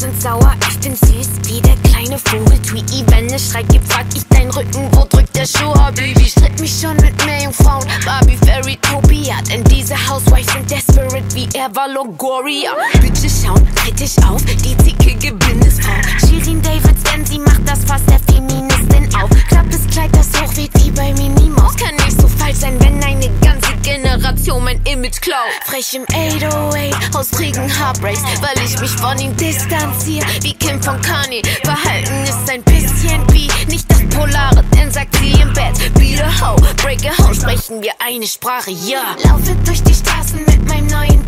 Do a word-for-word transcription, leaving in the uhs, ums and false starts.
sind sauer, ich bin süß wie der kleine Vogel Tweety. Wenn es Streit gibt, frag ich deinen Rücken, wo drückt der Schuh? Oh, Baby, stritt mich schon mit mehr Jungfrauen. Barbie, Fairytopia, denn diese Housewives sind desperate wie Eva Longoria. Bitte schauen, kritisch auf, die zickige Bindesfrau. Shirin Davids, denn sie macht das Fass der Feministin auf. Klappes Kleid, das hochweht wie bei Minnie Maus. Kann nicht so falsch sein, wenn eine ganze Generation mein Image klaut. Frech im acht null acht, aus Regen Heartbreaks, weil ich mich von ihm distanziere, wie Kim von Kanye. Verhalten ist ein bisschen wie nicht das Polare, denn sagt sie im Bett, be the hoe, break a hoe, sprechen wir eine Sprache, ja. Laufe durch die Straßen mit meinem neuen